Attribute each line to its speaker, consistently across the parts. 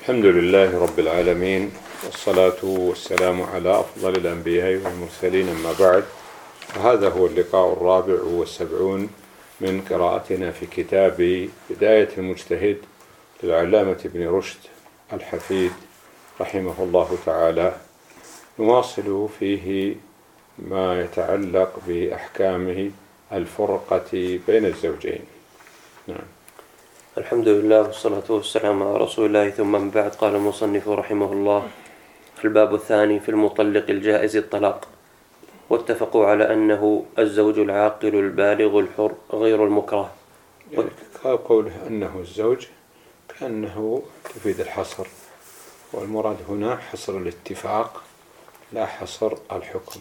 Speaker 1: الحمد لله رب العالمين، والصلاة والسلام على أفضل الأنبياء والمرسلين، أما بعد. وهذا هو اللقاء الرابع والسبعون من قراءتنا في كتاب بداية المجتهد للعلامة ابن رشد الحفيد رحمه الله تعالى. نواصل فيه ما يتعلق بأحكام الفرقة بين الزوجين. نعم.
Speaker 2: الحمد لله والصلاة والسلام على رسول الله، ثم من بعد. قال المصنف رحمه الله: الباب الثاني في المطلق الجائز الطلاق. واتفقوا على أنه الزوج العاقل البالغ الحر غير المكره.
Speaker 1: يعني قوله أنه الزوج كأنه تفيد الحصر، والمراد هنا حصر الاتفاق لا حصر الحكم.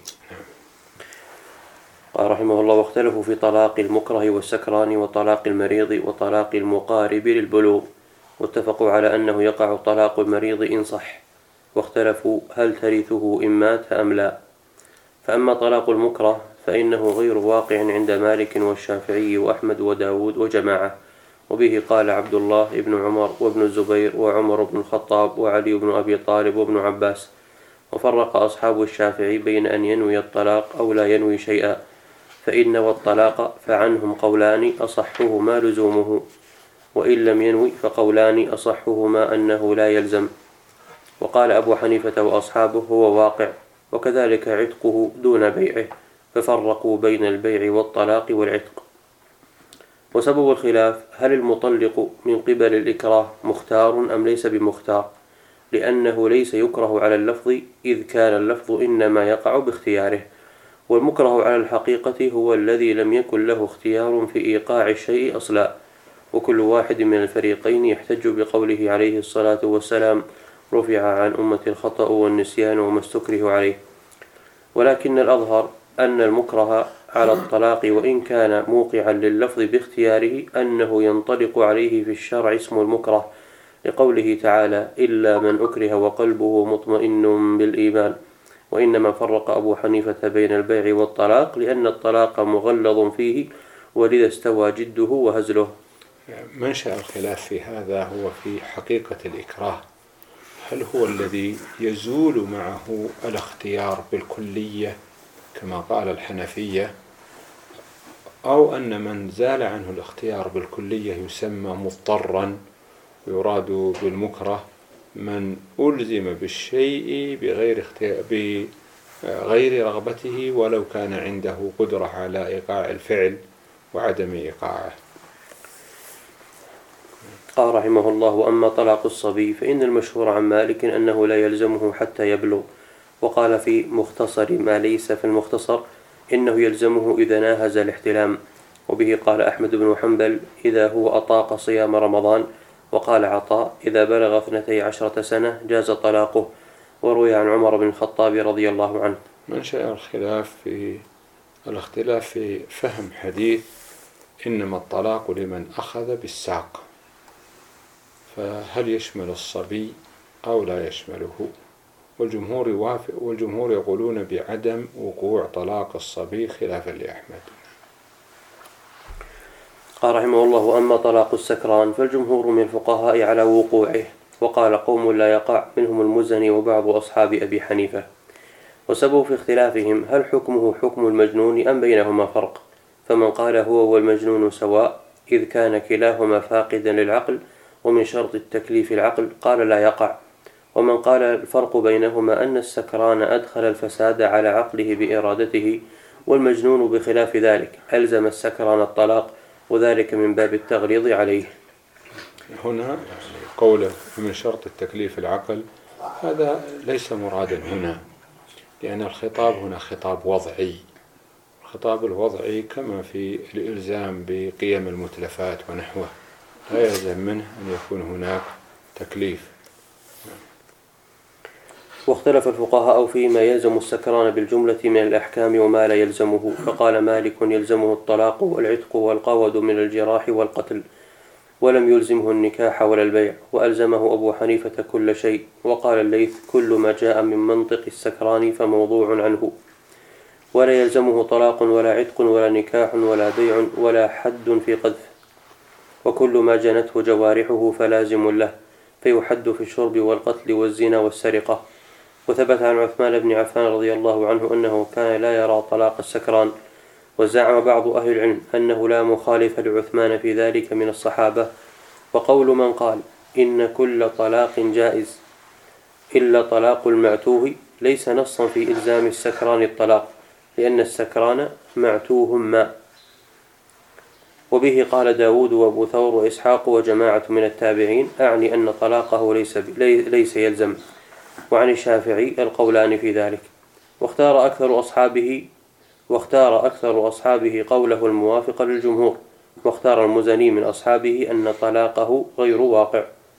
Speaker 2: قال رحمه الله: واختلفوا في طلاق المكره والسكران وطلاق المريض وطلاق المقارب للبلوغ، واتفقوا على أنه يقع طلاق المريض إن صح، واختلفوا هل ترثه إن مات أم لا. فأما طلاق المكره فإنه غير واقع عند مالك والشافعي وأحمد وداود وجماعة، وبه قال عبد الله بن عمر وابن الزبير وعمر بن الخطاب وعلي بن أبي طالب وابن عباس. وفرق أصحاب الشافعي بين أن ينوي الطلاق أو لا ينوي شيئا، فإن والطلاق فعنهم قولان أصحهما لزومه، وإن لم ينوي فقولان أصحهما أنه لا يلزم. وقال أبو حنيفة وأصحابه هو واقع، وكذلك عتقه دون بيعه، ففرقوا بين البيع والطلاق والعتق. وسبب الخلاف هل المطلق من قبل الإكراه مختار أم ليس بمختار، لأنه ليس يكره على اللفظ، إذ كان اللفظ إنما يقع باختياره، والمكره على الحقيقة هو الذي لم يكن له اختيار في إيقاع الشيء أصلا. وكل واحد من الفريقين يحتج بقوله عليه الصلاة والسلام: رفع عن أمة الخطأ والنسيان وما استكره عليه. ولكن الأظهر أن المكره على الطلاق وإن كان موقعا لللفظ باختياره أنه ينطلق عليه في الشرع اسم المكره، لقوله تعالى: إلا من أكره وقلبه مطمئن بالإيمان. وإنما فرق أبو حنيفة بين البيع والطلاق لأن الطلاق مغلظ فيه، ولذا استوى جده وهزله.
Speaker 1: منشأ الخلاف في هذا هو في حقيقة الإكراه، هل هو الذي يزول معه الاختيار بالكلية كما قال الحنفية، أو أن من زال عنه الاختيار بالكلية يسمى مضطرا، يراد بالمكره من ألزم بالشيء بغير رغبته ولو كان عنده قدرة على إيقاع الفعل وعدم إيقاعه.
Speaker 2: قال رحمه الله: وأما طلاق الصبي فإن المشهور عن مالك أنه لا يلزمه حتى يبلغ، وقال في مختصر ما ليس في المختصر إنه يلزمه إذا ناهز الاحتلام، وبه قال أحمد بن حنبل: إذا هو أطاق صيام رمضان. وقال عطاء: إذا بلغ 12 سنة جاز طلاقه. وروي عن عمر بن الخطاب رضي الله عنه.
Speaker 1: منشأ الخلاف في الاختلاف في فهم حديث إنما الطلاق لمن أخذ بالساق، فهل يشمل الصبي أو لا يشمله؟ والجمهور يوافق، والجمهور يقولون بعدم وقوع طلاق الصبي خلافا لأحمد.
Speaker 2: قال رحمه الله: وأما طلاق السكران فالجمهور من الفقهاء على وقوعه، وقال قوم لا يقع، منهم المزني وبعض أصحاب أبي حنيفة. وسبب في اختلافهم هل حكمه حكم المجنون أم بينهما فرق، فمن قال هو والمجنون سواء إذ كان كلاهما فاقدا للعقل ومن شرط التكليف العقل قال لا يقع. ومن قال الفرق بينهما أن السكران أدخل الفساد على عقله بإرادته، والمجنون بخلاف ذلك ألزم السكران الطلاق، وذلك من باب التغليظ عليه.
Speaker 1: هنا قوله من شرط التكليف العقل هذا ليس مرادا هنا، لأن الخطاب هنا خطاب وضعي. الخطاب الوضعي كما في الإلزام بقيم المتلفات ونحوه لا يلزم منه أن يكون هناك تكليف.
Speaker 2: واختلف الفقهاء فيما يلزم السكران بالجملة من الأحكام وما لا يلزمه، فقال مالك: يلزمه الطلاق والعتق والقود من الجراح والقتل، ولم يلزمه النكاح ولا البيع. وألزمه أبو حنيفة كل شيء. وقال الليث: كل ما جاء من منطق السكران فموضوع عنه، ولا يلزمه طلاق ولا عتق ولا نكاح ولا بيع ولا حد في قذف، وكل ما جنته جوارحه فلازم له، فيحد في الشرب والقتل والزنا والسرقة. وثبت عن عثمان بن عفان رضي الله عنه أنه كان لا يرى طلاق السكران. وزعم بعض أهل العلم أنه لا مخالف لعثمان في ذلك من الصحابة. وقول من قال إن كل طلاق جائز إلا طلاق المعتوه ليس نصا في إلزام السكران الطلاق، لأن السكران معتوه ماء. وبه قال داود وأبو ثور وإسحاق وجماعة من التابعين، أعني أن طلاقه ليس يلزم. وعن الشافعي القولان في ذلك. واختار أكثر أصحابه قوله الموافق للجمهور. واختار المزني من أصحابه أن طلاقه غير واقع.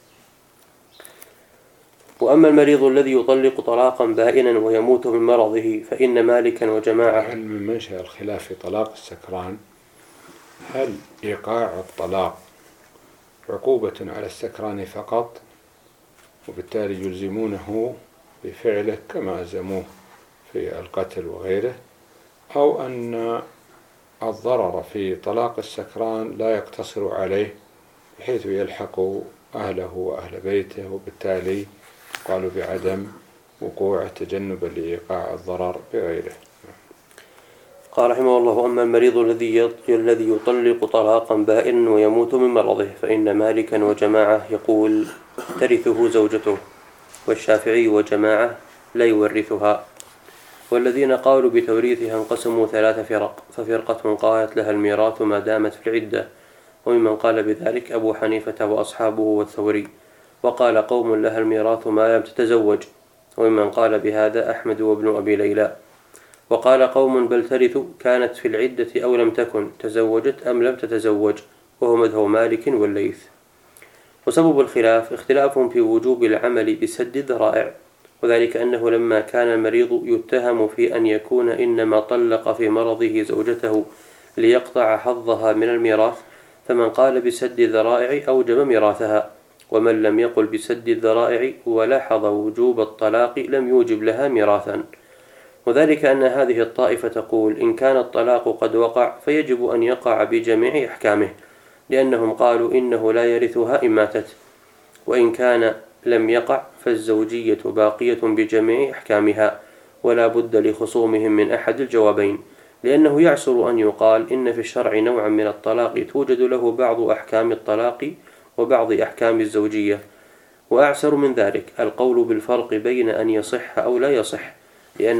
Speaker 2: وأما المريض الذي يطلق طلاقا بائنا ويموت من مرضه فإن مالكا وجماعة.
Speaker 1: هل من منشأ الخلاف في طلاق السكران هل إيقاع الطلاق عقوبة على السكران فقط وبالتالي يلزمونه بفعله كما ألزموه في القتل وغيره، أو أن الضرر في طلاق السكران لا يقتصر عليه بحيث يلحق أهله وأهل بيته، وبالتالي قالوا بعدم وقوع تجنبا لإيقاع الضرر بغيره.
Speaker 2: قال رحمه الله: أما المريض الذي يطلق طلاقا بائنا ويموت من مرضه فإن مالكا وجماعة يقول ترثه زوجته، والشافعي وجماعة لا يورثها. والذين قالوا بتوريثها انقسموا 3 فرق، ففرقة قالت لها الميراث ما دامت في العدة، وممن قال بذلك أبو حنيفة وأصحابه والثوري. وقال قوم لها الميراث ما لم تتزوج، وممن قال بهذا أحمد وابن أبي ليلى. وقال قوم بل ترث كانت في العدة أو لم تكن، تزوجت أم لم تتزوج، وهو مذهب مالك والليث. وسبب الخلاف اختلاف في وجوب العمل بسد الذرائع، وذلك أنه لما كان المريض يتهم في أن يكون إنما طلق في مرضه زوجته ليقطع حظها من الميراث، فمن قال بسد الذرائع أوجب ميراثها، ومن لم يقل بسد الذرائع ولاحظ وجوب الطلاق لم يوجب لها ميراثا. وذلك أن هذه الطائفة تقول إن كان الطلاق قد وقع فيجب أن يقع بجميع أحكامه، لأنهم قالوا إنه لا يرثها إن ماتت، وإن كان لم يقع فالزوجية باقية بجميع أحكامها، ولا بد لخصومهم من أحد الجوابين، لأنه يعسر أن يقال إن في الشرع نوعا من الطلاق توجد له بعض أحكام الطلاق وبعض أحكام الزوجية. وأعسر من ذلك القول بالفرق بين أن يصح أو لا يصح، لأن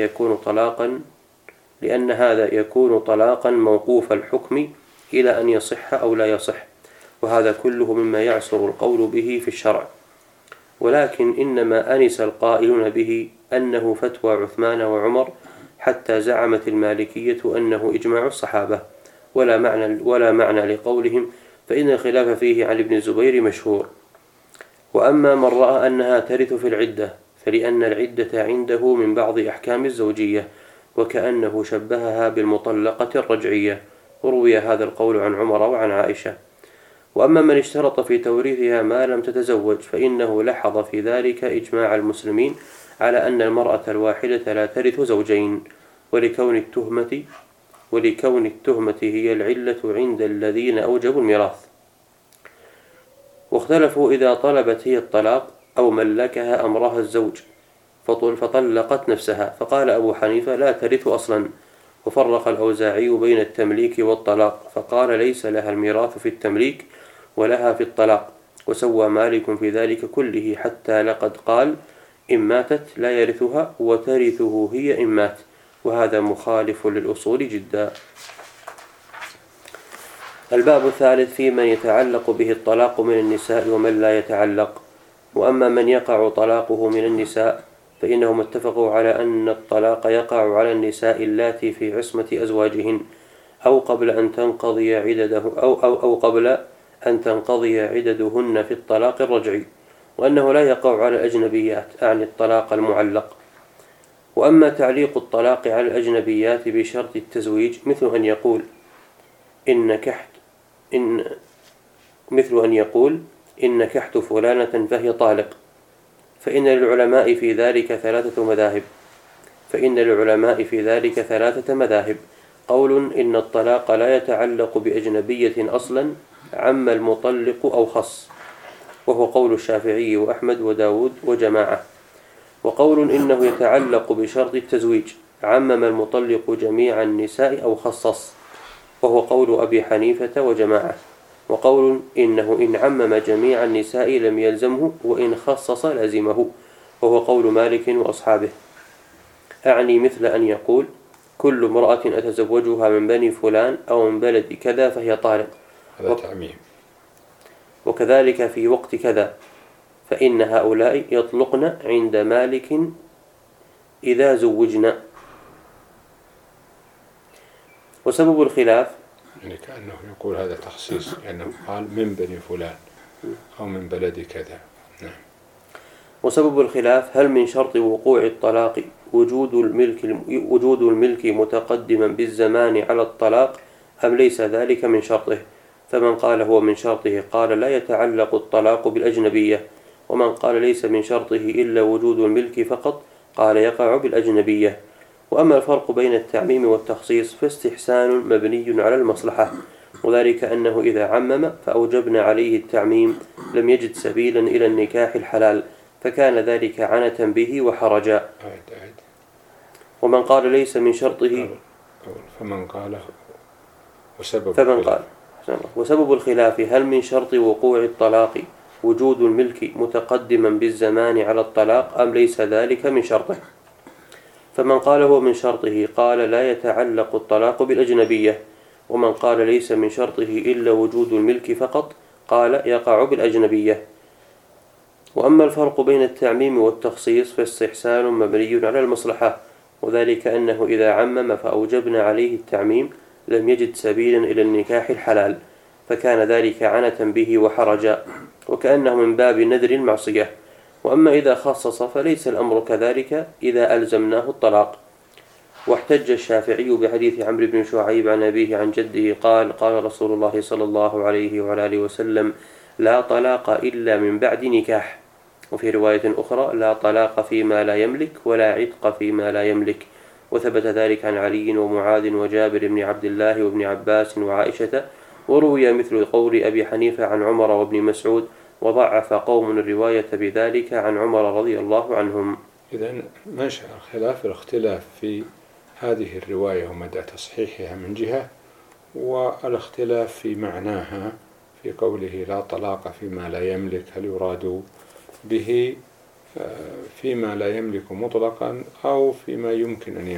Speaker 2: هذا يكون طلاقا موقوف الحكم إلى أن يصح أو لا يصح، وهذا كله مما يعسر القول به في الشرع. ولكن إنما أنس القائلون به أنه فتوى عثمان وعمر، حتى زعمت المالكية أنه إجماع الصحابة، ولا معنى لقولهم، فإن الخلاف فيه عن ابن الزبير مشهور. وأما من رأى أنها ترث في العدة فلأن العدة عنده من بعض أحكام الزوجية، وكأنه شبهها بالمطلقة الرجعية، وروي هذا القول عن عمر وعن عائشة. وأما من اشترط في توريثها ما لم تتزوج فإنه لحظ في ذلك إجماع المسلمين على أن المرأة الواحدة لا ترث زوجين، ولكون التهمة هي العلة عند الذين أوجبوا الميراث. واختلفوا إذا طلبت هي الطلاق أو ملكها أمرها الزوج فطلقت نفسها، فقال أبو حنيفة لا ترث أصلا. وفرق الأوزاعي بين التمليك والطلاق، فقال ليس لها الميراث في التمليك ولها في الطلاق. وسوى مالك في ذلك كله، حتى لقد قال إن ماتت لا يرثها وترثه هي إن مات، وهذا مخالف للأصول جدا. الباب الثالث في من يتعلق به الطلاق من النساء ومن لا يتعلق. وأما من يقع طلاقه من النساء فإنهم اتفقوا على أن الطلاق يقع على النساء اللاتي في عصمة أزواجهن أو قبل أن تنقضي عددهن في الطلاق الرجعي، وأنه لا يقع على الأجنبيات، أعني الطلاق المعلق. وأما تعليق الطلاق على الأجنبيات بشرط التزويج مثل أن يقول إن نكحت فلانة فهي طالق، فإن للعلماء في ذلك ثلاثة مذاهب. قول إن الطلاق لا يتعلق بأجنبية أصلا عم المطلق أو خص، وهو قول الشافعي وأحمد وداود وجماعة. وقول إنه يتعلق بشرط التزويج، عمم المطلق جميع النساء أو خصص، وهو قول أبي حنيفة وجماعة. وقول إنه إن عمم جميع النساء لم يلزمه، وإن خصص لزمه، وهو قول مالك وأصحابه. أعني مثل أن يقول كل امرأة أتزوجها من بني فلان أو من بلد كذا فهي طالق،
Speaker 1: هذا تعميم.
Speaker 2: وكذلك في وقت كذا، فإن هؤلاء يطلقن عند مالك إذا زوجنا. وسبب الخلاف،
Speaker 1: يعني كأنه يقول هذا تخصيص، لأنه قال من بني فلان أو من بلد كذا. نعم.
Speaker 2: وسبب الخلاف هل من شرط وقوع الطلاق وجود الملك متقدما بالزمان على الطلاق أم ليس ذلك من شرطه؟ فمن قال هو من شرطه قال لا يتعلق الطلاق بالأجنبية، ومن قال ليس من شرطه إلا وجود الملك فقط قال يقع بالأجنبية. وأما الفرق بين التعميم والتخصيص فاستحسان مبني على المصلحة، وذلك أنه إذا عمم فأوجبنا عليه التعميم لم يجد سبيلا إلى النكاح الحلال، فكان ذلك عنة به وحرجا. ومن قال ليس من شرطه وسبب الخلاف هل من شرط وقوع الطلاق وجود الملك متقدما بالزمان على الطلاق أم ليس ذلك من شرطه؟ فمن قال هو من شرطه قال لا يتعلق الطلاق بالأجنبية، ومن قال ليس من شرطه إلا وجود الملك فقط قال يقع بالأجنبية. وأما الفرق بين التعميم والتخصيص فاستحسان مبني على المصلحة، وذلك أنه إذا عمم فأوجبنا عليه التعميم لم يجد سبيلا إلى النكاح الحلال، فكان ذلك عنة به وحرجا، وكأنه من باب نذر المعصية. وأما إذا خصص فليس الأمر كذلك إذا ألزمناه الطلاق. واحتج الشافعي بحديث عمرو بن شعيب عن أبيه عن جده قال قال رسول الله صلى الله عليه وعلى آله وسلم لا طلاق إلا من بعد نكاح. وفي رواية أخرى لا طلاق فيما لا يملك ولا عتق فيما لا يملك. وثبت ذلك عن علي ومعاذ وجابر بن عبد الله وابن عباس وعائشة. وروي مثل قول أبي حنيفة عن عمر وابن مسعود، وضعف قوم الرواية بذلك عن عمر رضي الله عنهم.
Speaker 1: إذن منشأ الخلاف الاختلاف في هذه الرواية ومدى تصحيحها من جهة، والاختلاف في معناها في قوله لا طلاق فيما لا يملك، هل يراد به فيما لا يملك مطلقا أو فيما يمكن أن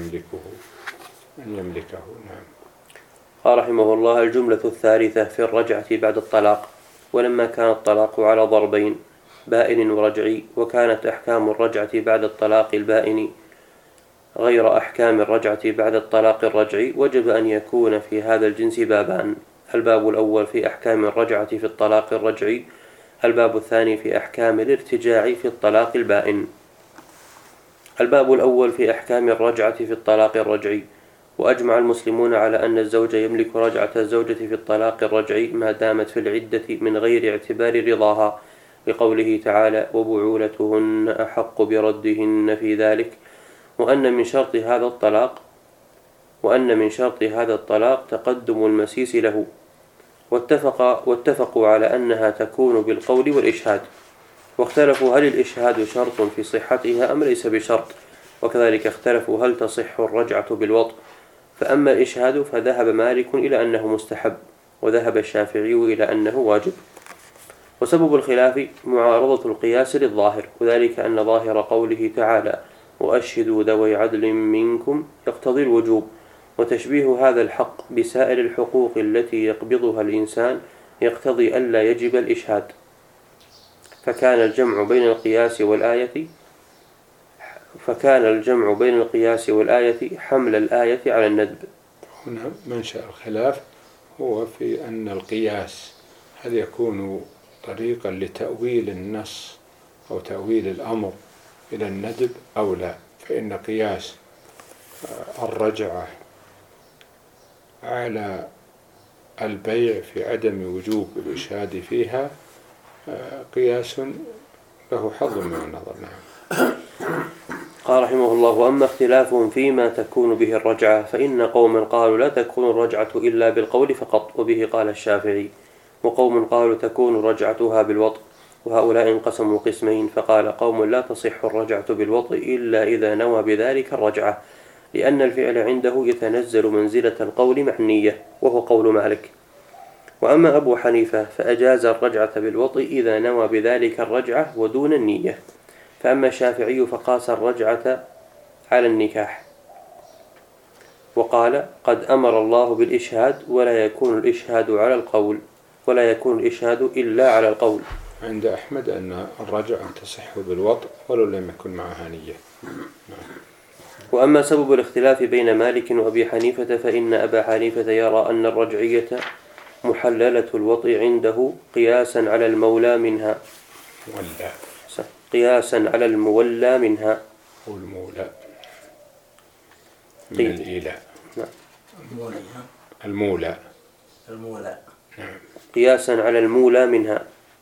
Speaker 1: يملكه. نعم.
Speaker 2: قال رحمه الله الجملة الثالثة في الرجعة بعد الطلاق. ولما كان الطلاق على ضربين بائن ورجعي، وكانت أحكام الرجعة بعد الطلاق البائن غير أحكام الرجعة بعد الطلاق الرجعي، وجب أن يكون في هذا الجنس بابان: الباب الأول في أحكام الرجعة في الطلاق الرجعي، الباب الثاني في أحكام الارتجاع في الطلاق البائن. الباب الأول في أحكام الرجعة في الطلاق الرجعي. وأجمع المسلمون على أن الزوج يملك رجعة الزوجة في الطلاق الرجعي ما دامت في العدة من غير اعتبار رضاها، لقوله تعالى وبعولتهن أحق بردهن في ذلك. وأن من شرط هذا الطلاق تقدم المسيس له. واتفقوا على أنها تكون بالقول والإشهاد، واختلفوا هل الإشهاد شرط في صحتها أم ليس بشرط، وكذلك اختلفوا هل تصح الرجعة بالوطء. فأما الإشهاد فذهب مالك إلى أنه مستحب، وذهب الشافعي إلى أنه واجب. وسبب الخلاف معارضة القياس للظاهر، وذلك أن ظاهر قوله تعالى وأشهدوا ذوي عدل منكم يقتضي الوجوب، وتشبيه هذا الحق بسائر الحقوق التي يقبضها الإنسان يقتضي ألا يجب الإشهاد، فكان الجمع بين القياس والآية حمل الآية على الندب.
Speaker 1: هنا منشأ الخلاف هو في أن القياس هل يكون طريقا لتأويل النص أو تأويل الأمر إلى الندب أو لا. فإن قياس الرجعة على البيع في عدم وجوب الإشهاد فيها قياس له حظ من النظر. نعم.
Speaker 2: قال رحمه الله وأما اختلافهم فيما تكون به الرجعة فإن قوما قالوا لا تكون الرجعة إلا بالقول فقط، وبه قال الشافعي، وقوم قالوا تكون رجعتها بالوطء، وهؤلاء انقسموا قسمين، فقال قوم لا تصح الرجعة بالوطء إلا إذا نوى بذلك الرجعة، لأن الفعل عنده يتنزل منزلة القول مع النية، وهو قول مالك. وأما أبو حنيفة فأجاز الرجعة بالوطء إذا نوى بذلك الرجعة ودون النية. فأما الشافعي فقاس الرجعة على النكاح، وقال قد أمر الله بالإشهاد ولا يكون الإشهاد إلا على القول.
Speaker 1: عند أحمد أن الرجعة تصح بالوطء ولو لم يكن معها نية.
Speaker 2: وأما سبب الاختلاف بين مالك وأبي حنيفة فإن أبا حنيفة يرى أن الرجعية محللة الوطء عنده قياسا على المولى منها، المولى منها،
Speaker 1: والمولى من الإيلاء. المولى
Speaker 2: قياسا على المولى منها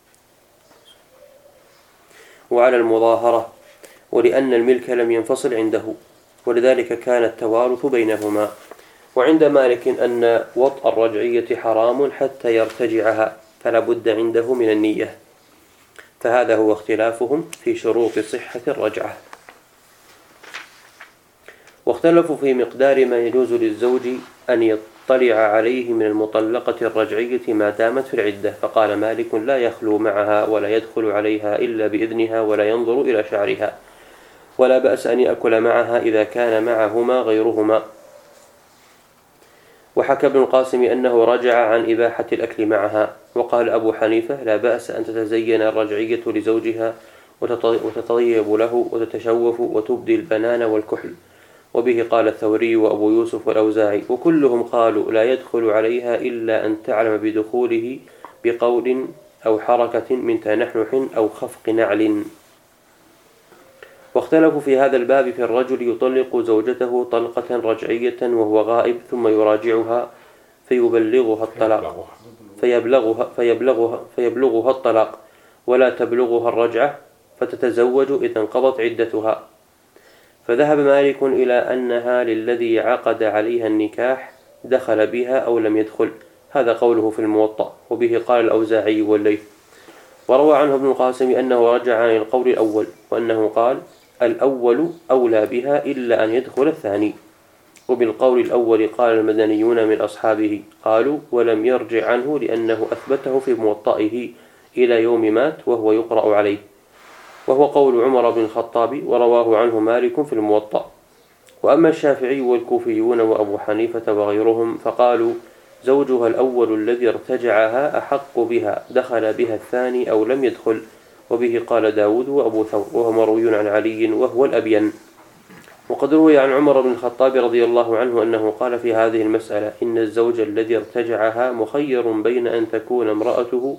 Speaker 2: وعلى المظاهرة، ولأن الملك لم ينفصل عنده، ولذلك كان التوارث بينهما. وعند مالك أن وطء الرجعية حرام حتى يرتجعها، فلا بد عنده من النية. فهذا هو اختلافهم في شروط صحة الرجعة. واختلفوا في مقدار ما يجوز للزوج أن يطلع عليه من المطلقة الرجعية ما دامت في العدة، فقال مالك لا يخلو معها ولا يدخل عليها إلا بإذنها ولا ينظر إلى شعرها، ولا بأس أن يأكل معها إذا كان معهما غيرهما. وحكى ابن القاسم أنه رجع عن إباحة الأكل معها. وقال أبو حنيفة لا بأس أن تتزين الرجعية لزوجها وتطيب له وتتشوف وتبدي البنان والكحل، وبه قال الثوري وأبو يوسف والأوزاعي، وكلهم قالوا لا يدخل عليها إلا أن تعلم بدخوله بقول أو حركة من تنحنح أو خفق نعل. واختلفوا في هذا الباب في الرجل يطلق زوجته طلقة رجعية وهو غائب ثم يراجعها فيبلغها الطلاق فيبلغها الطلاق ولا تبلغها الرجعة فتتزوج إذا انقضت عدتها. فذهب مالك إلى أنها للذي عقد عليها النكاح دخل بها أو لم يدخل، هذا قوله في الموطأ، وبه قال الأوزاعي والليث. وروى عنه ابن القاسم أنه رجع عن القول الأول، وأنه قال الأول أولى بها إلا أن يدخل الثاني. وبالقول الأول قال المدنيون من أصحابه، قالوا ولم يرجع عنه لأنه أثبته في موطئه إلى يوم مات وهو يقرأ عليه، وهو قول عمر بن الخطاب، ورواه عنه مالك في الموطأ. وأما الشافعي والكوفيون وأبو حنيفة وغيرهم فقالوا زوجها الأول الذي ارتجعها أحق بها، دخل بها الثاني أو لم يدخل، وبه قال داود وأبو ثور، وهو مروي عن علي وهو الأبين. وقد روي عن عمر بن الخطاب رضي الله عنه أنه قال في هذه المسألة إن الزوج الذي ارتجعها مخير بين أن تكون امرأته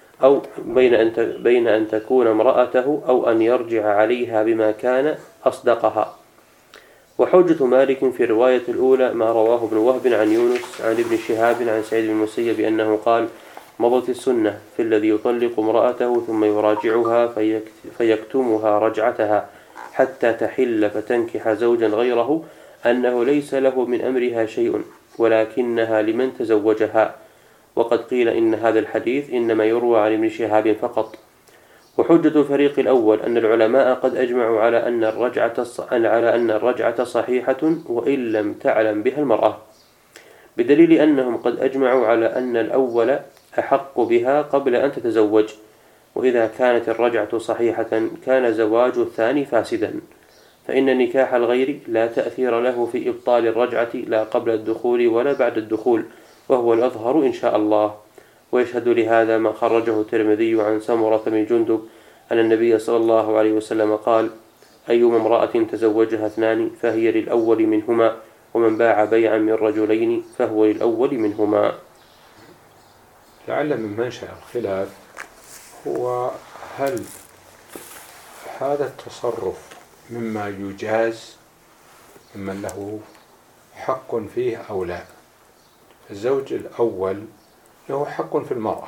Speaker 2: أو أن يرجع عليها بما كان أصدقها. وحجة مالك في الرواية الأولى ما رواه ابن وهب عن يونس عن ابن شهاب عن سعيد بن المسيب أنه قال مضت السنة في الذي يطلق امرأته ثم يراجعها فيكتمها رجعتها حتى تحل فتنكح زوجا غيره، أنه ليس له من أمرها شيء ولكنها لمن تزوجها. وقد قيل إن هذا الحديث إنما يروى عن ابن شهاب فقط. وحجة الفريق الأول أن العلماء قد أجمعوا على أن الرجعة صحيحة وإن لم تعلم بها المرأة، بدليل أنهم قد أجمعوا على أن الأول أحق بها قبل أن تتزوج، وإذا كانت الرجعة صحيحة كان زواج الثاني فاسدا، فإن نكاح الغير لا تأثير له في إبطال الرجعة لا قبل الدخول ولا بعد الدخول، وهو الأظهر إن شاء الله. ويشهد لهذا ما خرجه الترمذي عن سمرة بن جندب أن النبي صلى الله عليه وسلم قال أيما امرأة تزوجها اثنان فهي للأول منهما، ومن باع بيعا من رجلين فهو للأول منهما.
Speaker 1: لعل من منشأ الخلاف هو هل هذا التصرف مما يجاز ممن له حق فيه أو لا. الزوج الأول له حق في المرأة،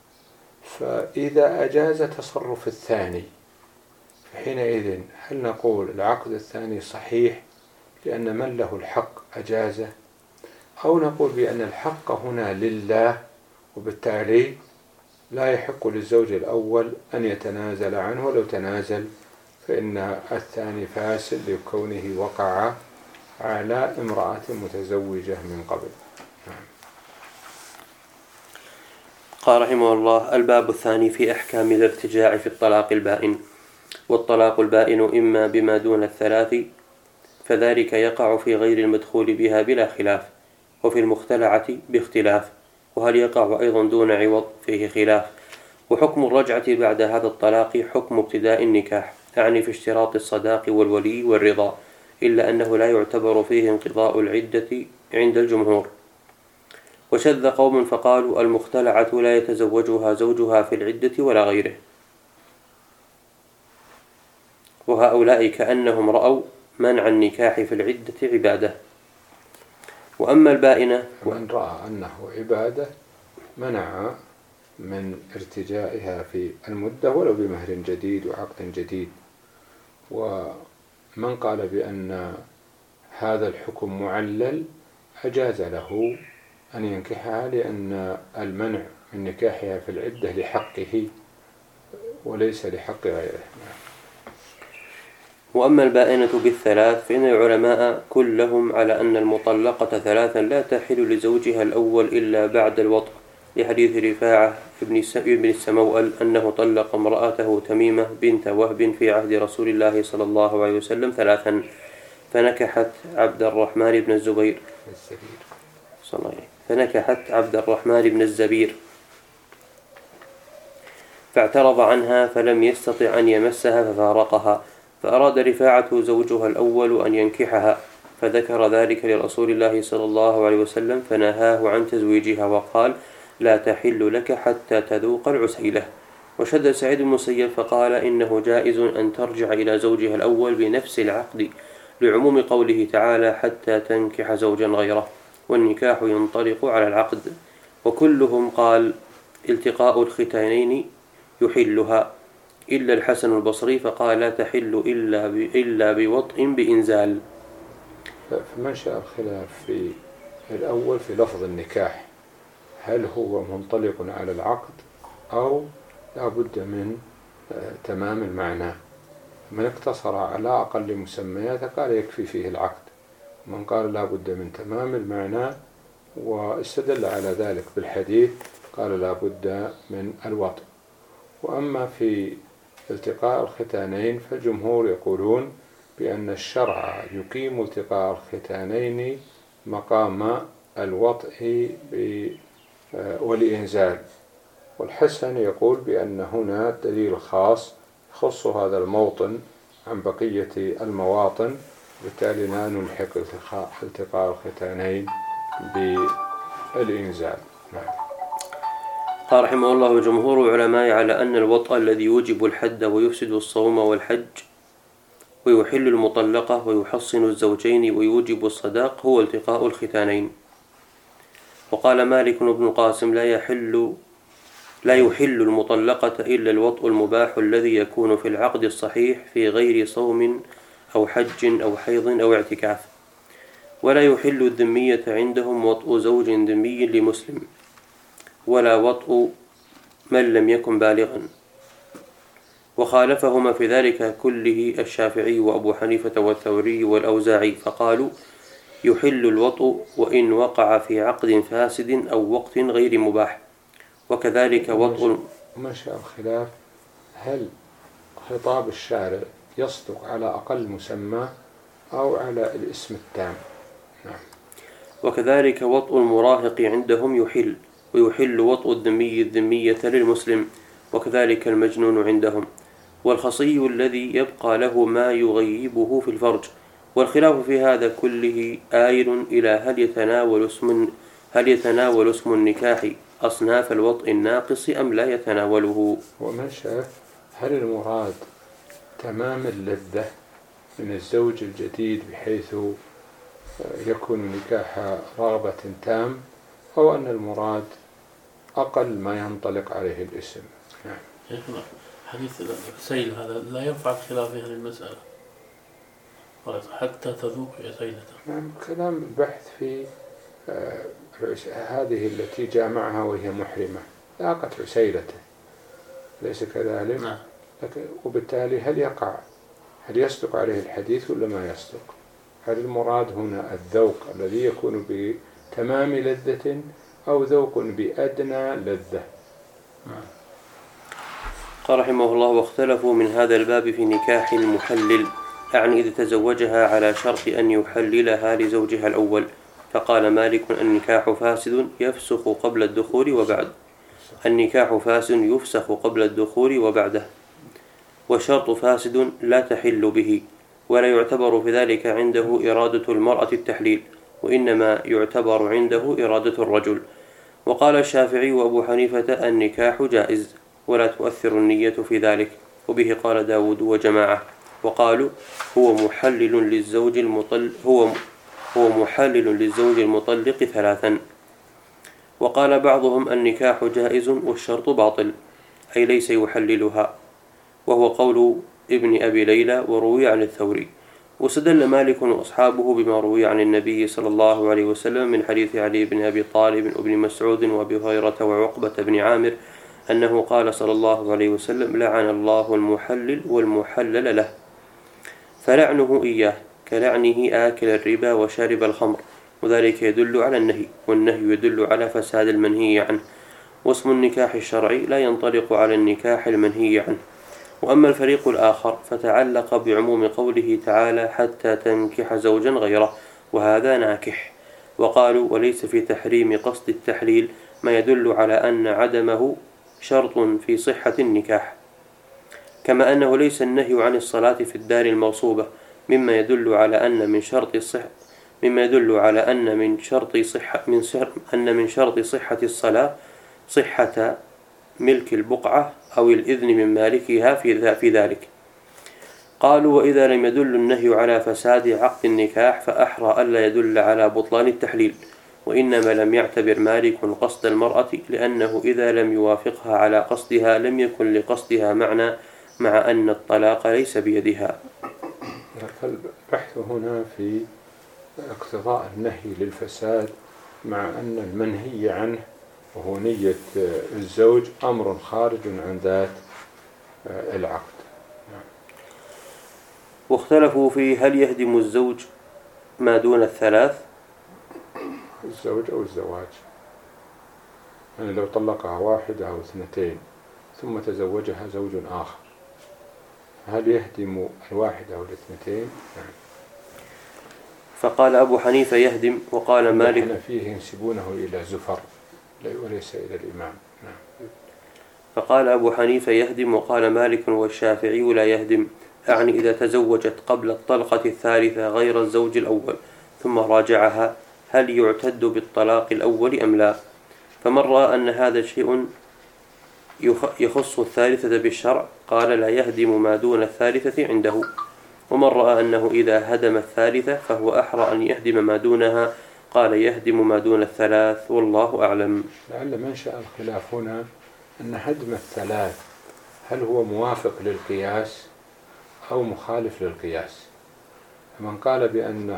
Speaker 1: فإذا أجاز تصرف الثاني فحينئذ هل نقول العقد الثاني صحيح لأن من له الحق أجازه، أو نقول بأن الحق هنا لله وبالتالي لا يحق للزوج الأول أن يتنازل عنه، ولو تنازل فإن الثاني فاسد لكونه وقع على امرأة متزوجة من قبل.
Speaker 2: قال رحمه الله: الباب الثاني في أحكام الارتجاع في الطلاق البائن. والطلاق البائن إما بما دون الثلاث، فذلك يقع في غير المدخول بها بلا خلاف، وفي المختلعة باختلاف، وهل يقع أيضا دون عوض فيه خلاف. وحكم الرجعة بعد هذا الطلاق حكم ابتداء النكاح، أعني في اشتراط الصداق والولي والرضا، إلا أنه لا يعتبر فيه انقضاء العدة عند الجمهور. وشذ قوم فقالوا: المختلعة لا يتزوجها زوجها في العدة ولا غيره، وهؤلاء كأنهم رأوا منع النكاح في العدة عبادة. وأما البائنة،
Speaker 1: ومن رأى أنه عبادة منع من ارتجائها في المدة ولو بمهر جديد وعقد جديد. ومن قال بأن هذا الحكم معلل أجاز له أن ينكحها، لأن المنع من نكاحها في العدة لحقه وليس لحق غيره.
Speaker 2: وأما البائنة بالثلاث فإن العلماء كلهم على أن المطلقة ثلاثا لا تحل لزوجها الأول إلا بعد الوطء، لحديث رفاعة بن السموأل أنه طلق امرأته تميمة بنت وهب في عهد رسول الله صلى الله عليه وسلم ثلاثا، فنكحت عبد الرحمن بن الزبير فاعترض عنها فلم يستطع أن يمسها ففارقها، فأراد رفاعة زوجها الأول أن ينكحها، فذكر ذلك لرسول الله صلى الله عليه وسلم فنهاه عن تزويجها وقال: لا تحل لك حتى تذوق العسيلة. وشد سعيد بن المسيب فقال: إنه جائز أن ترجع إلى زوجها الأول بنفس العقد، لعموم قوله تعالى: حتى تنكح زوجا غيره، والنكاح ينطلق على العقد. وكلهم قال: التقاء الختانين يحلها، إلا الحسن البصري فقال: لا تحل إلا بوطء بإنزال.
Speaker 1: فمنشأ الخلاف في الأول في لفظ النكاح، هل هو منطلق على العقد أو لا بد من تمام المعنى؟ من اقتصر على أقل مسميات قال يكفي فيه العقد، من قال لا بد من تمام المعنى واستدل على ذلك بالحديث قال لا بد من الوطء. وأما في التقاء الختانين فالجمهور يقولون بأن الشرع يقيم التقاء الختانين مقام الوطء والإنزال، والحسن يقول بأن هنا دليل خاص يخص هذا الموطن عن بقية المواطن، بالتالي لا نلحق التقاء الختانين بالإنزال.
Speaker 2: قال رحمه الله: جمهور العلماء على أن الوطء الذي يوجب الحد ويفسد الصوم والحج ويحل المطلقة ويحصن الزوجين ويوجب الصداق هو التقاء الختانين. وقال مالك بن القاسم: لا يحل المطلقة إلا الوطء المباح الذي يكون في العقد الصحيح في غير صوم أو حج أو حيض أو اعتكاف. ولا يحل الذمية عندهم وطء زوج ذمي لمسلم، ولا وطء من لم يكن بالغا. وخالفهما في ذلك كله الشافعي وأبو حنيفة والثوري والأوزاعي، فقالوا: يحل الوطء وإن وقع في عقد فاسد أو وقت غير مباح. وكذلك وطء.
Speaker 1: منشأ الخلاف هل خطاب الشارع يصدق على أقل مسمى أو على الاسم التام؟ نعم.
Speaker 2: وكذلك وطء المراهق عندهم يحل، ويحل وطء الذمية للمسلم، وكذلك المجنون عندهم، والخصي الذي يبقى له ما يغيبه في الفرج. والخلاف في هذا كله آيل إلى هل يتناول اسم النكاح أصناف الوطء الناقص أم لا يتناوله.
Speaker 1: ومنشأ هل المراد تمام اللذة من الزوج الجديد بحيث يكون نكاح رغبة تام، أو أن المراد أقل ما ينطلق عليه الاسم؟
Speaker 3: نعم. حديث السيل هذا لا ينفع الخلاف في هذه المسألة، حتى تذوق عسيلته.
Speaker 1: نعم، كلام البحث في هذه التي جامعها وهي محرمة، ذاقت عسيلته، ليس كذلك؟
Speaker 3: نعم.
Speaker 1: وبالتالي هل يصدق عليه الحديث ولا ما يصدق؟ هل المراد هنا الذوق الذي يكون بتمام لذة أو ذوق بأدنى لذة؟
Speaker 2: قال رحمه الله: واختلفوا من هذا الباب في نكاح المحلل، أعني إذا تزوجها على شرط أن يحللها لزوجها الأول. فقال مالك: النكاح فاسد يفسخ قبل الدخول وبعد. النكاح فاسد يفسخ قبل الدخول وبعده، والشرط فاسد لا تحل به، ولا يعتبر في ذلك عنده إرادة المرأة التحليل، وإنما يعتبر عنده إرادة الرجل. وقال الشافعي وأبو حنيفة: النكاح جائز ولا تؤثر النية في ذلك، وبه قال داود وجماعة، وقالوا هو محلل للزوج المطلق ثلاثا. وقال بعضهم: النكاح جائز والشرط باطل، أي ليس يحللها، وهو قول ابن أبي ليلى وروي عن الثوري. واستدل مالك وأصحابه بما روي عن النبي صلى الله عليه وسلم من حديث علي بن أبي طالب وابن مسعود وأبي هريرة وعقبة بن عامر أنه قال صلى الله عليه وسلم: لعن الله المحلل والمحلل له، فلعنه إياه كلعنه آكل الربا وشارب الخمر، وذلك يدل على النهي، والنهي يدل على فساد المنهي عنه، واسم النكاح الشرعي لا ينطلق على النكاح المنهي عنه. وأما الفريق الآخر فتعلق بعموم قوله تعالى: حتى تنكح زوجا غيره، وهذا ناكح. وقالوا: وليس في تحريم قصد التحليل ما يدل على أن عدمه شرط في صحة النكاح، كما أنه ليس النهي عن الصلاة في الدار المغصوبة مما يدل على أن من شرط صحة الصلاة صحة ملك البقعة أو الإذن من مالكها في ذلك. قالوا: وإذا لم يدل النهي على فساد عقد النكاح فأحرى ألا يدل على بطلان التحليل، وإنما لم يعتبر مالك قصد المرأة، لأنه إذا لم يوافقها على قصدها لم يكن لقصدها معنى، مع أن الطلاق ليس بيدها.
Speaker 1: البحث هنا في اقتضاء النهي للفساد، مع أن المنهي عنه وهو نية الزوج أمر خارج عن ذات العقد.
Speaker 2: واختلفوا في هل يهدم الزوج ما دون الثلاث،
Speaker 1: الزوج أو الزواج، يعني لو طلقها واحدة أو اثنتين ثم تزوجها زوج آخر، هل يهدم الواحدة أو الاثنتين؟
Speaker 2: فقال أبو حنيفة يهدم، وقال مالك
Speaker 1: الحنفية ينسبونه إلى زفر وليس إلى الإمام.
Speaker 2: فقال أبو حنيفة يهدم، وقال مالك والشافعي لا يهدم، أعني إذا تزوجت قبل الطلقة الثالثة غير الزوج الأول ثم راجعها هل يعتد بالطلاق الأول أم لا؟ فمن رأى أن هذا شيء يخص الثالثة بالشرع قال لا يهدم ما دون الثالثة عنده، ومن رأى أنه إذا هدم الثالثة فهو أحرى أن يهدم ما دونها قال يهدم ما دون الثلاث، والله أعلم.
Speaker 1: لعل منشأ الخلاف هنا أن هدم الثلاث هل هو موافق للقياس أو مخالف للقياس؟ فمن قال بأن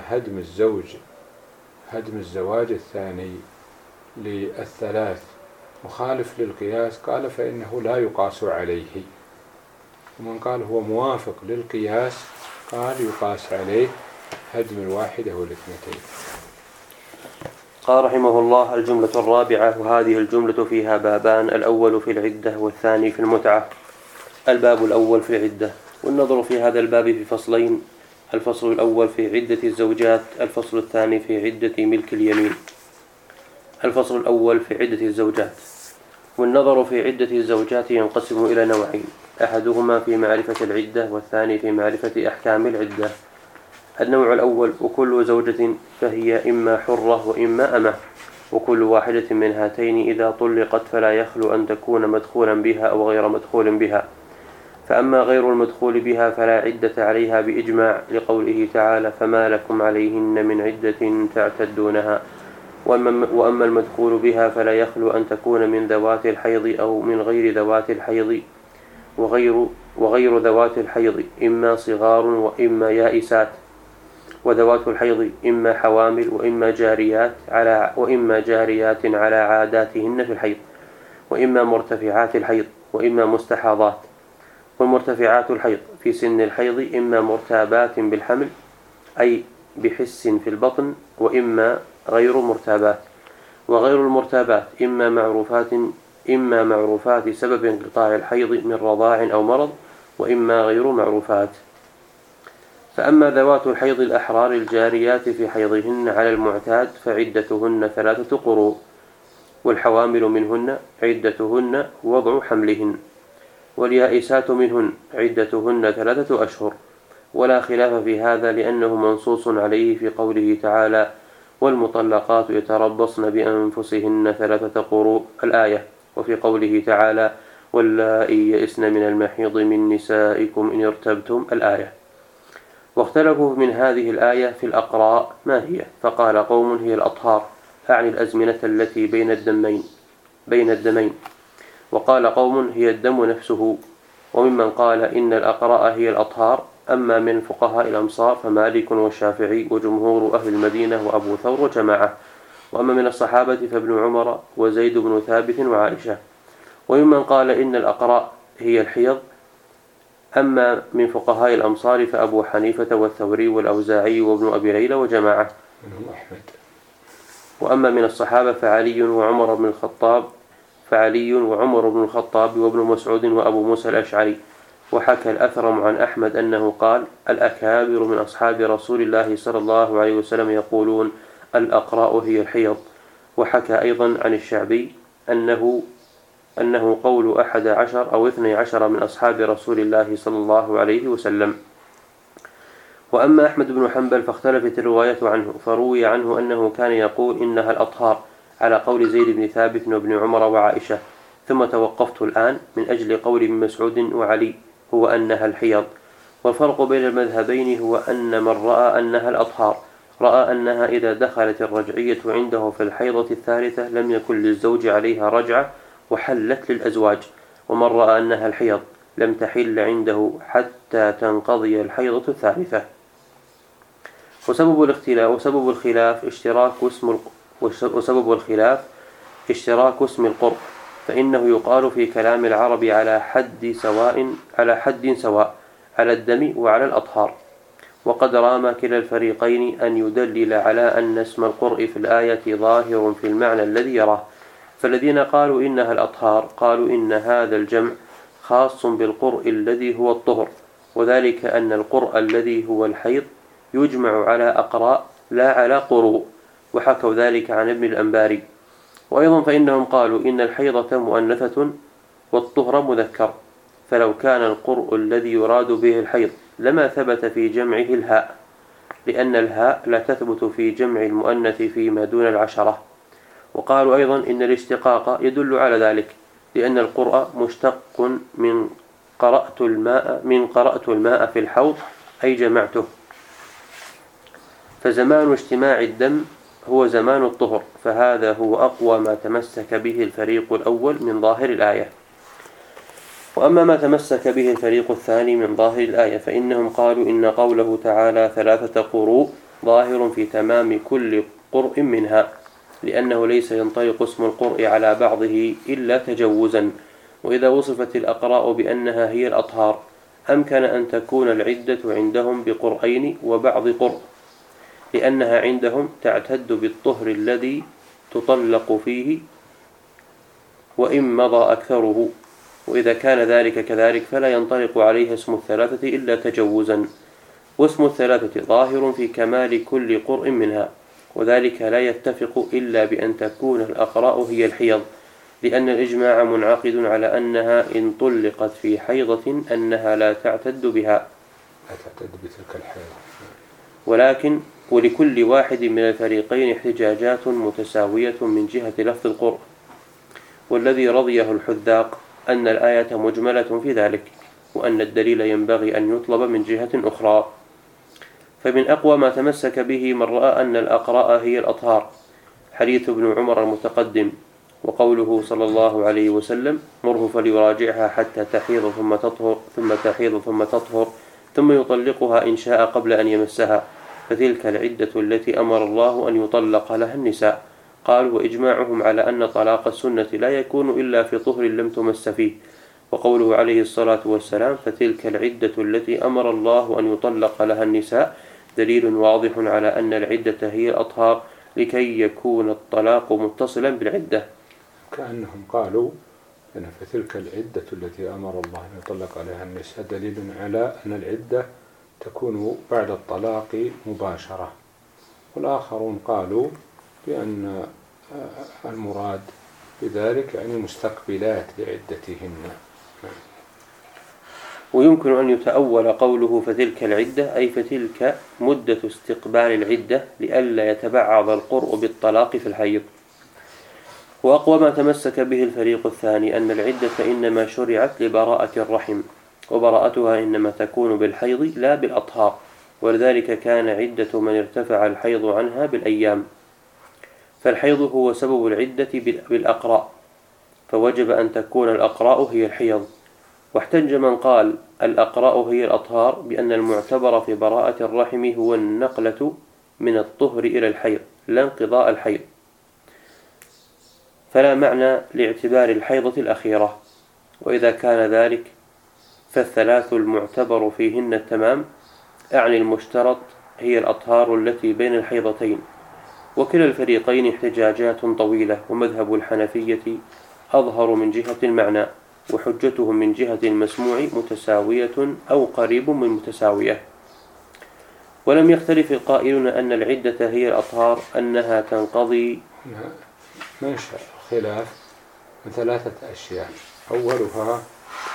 Speaker 1: هدم الزواج الثاني للثلاث مخالف للقياس قال فإنه لا يقاس عليه، ومن قال هو موافق للقياس قال يقاس عليه هدم الواحدة والاثنتين.
Speaker 2: قال رحمه الله: الجملة الرابعة، وهذه الجملة فيها بابان: الأول في العدة والثاني في المتعة. الباب الأول في العدة، والنظر في هذا الباب في فصلين: الفصل الأول في عدة الزوجات، الفصل الثاني في عدة ملك اليمين. الفصل الأول في عدة الزوجات. والنظر في عدة الزوجات ينقسم إلى نوعين: أحدهما في معرفة العدة، والثاني في معرفة أحكام العدة. النوع الأول: وكل زوجة فهي إما حرة وإما أمة، وكل واحدة من هاتين إذا طلقت فلا يخلو أن تكون مدخولا بها أو غير مدخول بها، فأما غير المدخول بها فلا عدة عليها بإجماع، لقوله تعالى: فما لكم عليهن من عدة تعتدونها. وأما المدخول بها فلا يخلو أن تكون من ذوات الحيض أو من غير ذوات الحيض، وغير ذوات الحيض إما صغار وإما يائسات، وذوات الحيض إما حوامل وإما جاريات على عاداتهن في الحيض. وإما مرتفعات الحيض وإما مستحاضات. والمرتفعات الحيض في سن الحيض إما مرتابات بالحمل أي بحس في البطن، وإما غير مرتابات. وغير المرتابات إما معروفات سبب انقطاع الحيض من رضاع أو مرض، وإما غير معروفات. فأما ذوات الحيض الأحرار الجاريات في حيضهن على المعتاد فعدتهن 3 قروء، والحوامل منهن عدتهن وضع حملهن، واليائسات منهن عدتهن 3 أشهر. ولا خلاف في هذا لأنه منصوص عليه في قوله تعالى: والمطلقات يتربصن بأنفسهن 3 قروء الآية، وفي قوله تعالى: واللائي يئسن من المحيض من نسائكم إن ارتبتم الآية. واختلفوا من هذه الآية في الأقراء ما هي، فقال قوم هي الأطهار، أعني الأزمنة التي بين الدمين، وقال قوم هي الدم نفسه. وممن قال إن الأقراء هي الأطهار أما من فقهاء الأمصار فمالك والشافعي وجمهور أهل المدينة وأبو ثور وجماعة. وأما من الصحابة فابن عمر وزيد بن ثابت وعائشة. وممن قال إن الأقراء هي الحيض أما من فقهاء الأمصار فأبو حنيفة والثوري والأوزاعي وابن أبي ليلى وجماعة. وأما من الصحابة فعلي وعمر بن الخطاب وابن مسعود وأبو موسى الأشعري. وحكى الأثرم عن أحمد أنه قال: الأكابر من أصحاب رسول الله صلى الله عليه وسلم يقولون الأقراء هي الحيض. وحكى أيضا عن الشعبي أنه قول 11 أو 12 من أصحاب رسول الله صلى الله عليه وسلم. وأما أحمد بن حنبل فاختلفت الرواية عنه، فروي عنه أنه كان يقول إنها الأطهار على قول زيد بن ثابت وابن عمر وعائشة، ثم توقفت الآن من أجل قول ابن مسعود وعلي هو أنها الحيض. والفرق بين المذهبين هو أن من رأى أنها الأطهار رأى أنها إذا دخلت الرجعية عنده في الحيضة الثالثة لم يكن للزوج عليها رجعة وحلت للأزواج، ومن رأى أنها الحيض لم تحل عنده حتى تنقضي الحيضة الثالثة. وسبب الخلاف اشتراك اسم القرء، فإنه يقال في كلام العرب على حد سواء على الدم وعلى الأطهار. وقد رام كلا الفريقين أن يدلل على أن اسم القرء في الآية ظاهر في المعنى الذي يراه. فالذين قالوا إنها الأطهار قالوا إن هذا الجمع خاص بالقرء الذي هو الطهر، وذلك أن القرء الذي هو الحيض يجمع على أقراء لا على قروء، وحكوا ذلك عن ابن الأنباري. وأيضا فإنهم قالوا إن الحيضة مؤنثة والطهر مذكر، فلو كان القرء الذي يراد به الحيض لما ثبت في جمعه الهاء، لأن الهاء لا تثبت في جمع المؤنث فيما دون 10. وقالوا أيضا إن الاشتقاق يدل على ذلك، لأن القرء مشتق من قرأت الماء في الحوض أي جمعته. فزمان اجتماع الدم هو زمان الطهر، فهذا هو أقوى ما تمسك به الفريق الأول من ظاهر الآية. وأما ما تمسك به الفريق الثاني من ظاهر الآية فإنهم قالوا إن قوله تعالى 3 قروء ظاهر في تمام كل قرء منها، لأنه ليس ينطلق اسم القرء على بعضه إلا تجوزا. وإذا وصفت الأقراء بأنها هي الأطهار أمكن أن تكون العدة عندهم بقرئين وبعض قرء، لأنها عندهم تعتد بالطهر الذي تطلق فيه وإن مضى أكثره. وإذا كان ذلك كذلك فلا ينطلق عليها اسم 3 إلا تجوزا. واسم 3 ظاهر في كمال كل قرء منها، وذلك لا يتفق إلا بأن تكون الأقراء هي الحيض، لأن الإجماع منعقد على أنها إن طلقت في حيضة أنها لا تعتد بها،
Speaker 1: لا تعتد بتلك الحيضة.
Speaker 2: ولكن ولكل واحد من الفريقين احتجاجات متساوية من جهة لفظ القرء، والذي رضيه الحذاق أن الآية مجملة في ذلك، وأن الدليل ينبغي أن يطلب من جهة أخرى. فمن أقوى ما تمسك به من رأى أن الأقراء هي الأطهار حديث ابن عمر المتقدم، وقوله صلى الله عليه وسلم: مره فليراجعها حتى تحيض ثم تطهر ثم تحيض ثم تطهر ثم يطلقها إن شاء قبل أن يمسها، فتلك العدة التي أمر الله أن يطلق لها النساء. قالوا وإجماعهم على أن طلاق السنة لا يكون إلا في طهر لم تمس فيه. وقوله عليه الصلاة والسلام فتلك العدة التي أمر الله أن يطلق لها النساء دليل واضح على أن العدة هي الأطهار لكي يكون الطلاق متصلا بالعدة.
Speaker 1: كأنهم قالوا أن فتلك العدة التي أمر الله أن يطلق عليها النساء دليل على أن العدة تكون بعد الطلاق مباشرة. والآخرون قالوا بأن المراد بذلك يعني مستقبلات لعدتهن.
Speaker 2: ويمكن أن يتأول قوله فتلك العدة أي فتلك مدة استقبال العدة لئلا يتبعض القرء بالطلاق في الحيض. وأقوى ما تمسك به الفريق الثاني أن العدة إنما شرعت لبراءة الرحم، وبراءتها إنما تكون بالحيض لا بالأطهار، ولذلك كان عدة من ارتفع الحيض عنها بالأيام. فالحيض هو سبب العدة بالأقراء، فوجب أن تكون الأقراء هي الحيض. واحتج من قال الأقراء هي الأطهار بأن المعتبر في براءة الرحم هو النقلة من الطهر إلى الحيض لا انقضاء الحيض، فلا معنى لاعتبار الحيضة الأخيرة. وإذا كان ذلك فالثلاث المعتبر فيهن التمام، أعني المشترط هي الأطهار التي بين الحيضتين. وكلا الفريقين احتجاجات طويلة، ومذهب الحنفية أظهر من جهة المعنى، وحجتهم من جهة المسموع متساوية أو قريب من متساوية. ولم يختلف القائلون أن العدة هي الأطهار أنها تنقضي.
Speaker 1: منشأ الخلاف من ثلاثة أشياء. أولها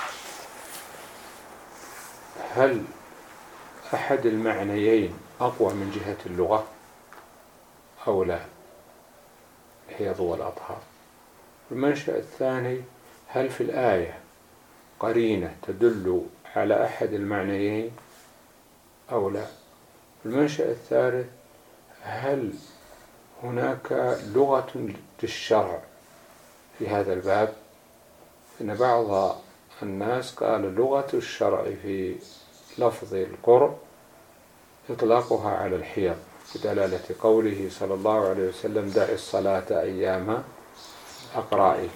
Speaker 1: هل أحد المعنيين أقوى من جهة اللغة أو لا، الحيض والأطهار. المنشأ الثاني هل في الآية قرينة تدل على أحد المعنيين أو لا. المنشأ الثالث هل هناك لغة للشرع في هذا الباب. إن بعض الناس قال لغة الشرع في لفظ القرء إطلاقها على الحيض بدلالة قوله صلى الله عليه وسلم دع الصلاة أيام أقرائك.